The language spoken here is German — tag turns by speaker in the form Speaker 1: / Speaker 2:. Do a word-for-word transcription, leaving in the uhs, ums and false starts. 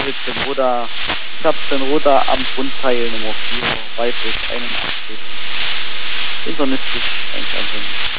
Speaker 1: mit dem Roda, ich habe den Roda am Grundteil Nummer vier, weiblich einundachtzig. Internistisch eins eins fünf.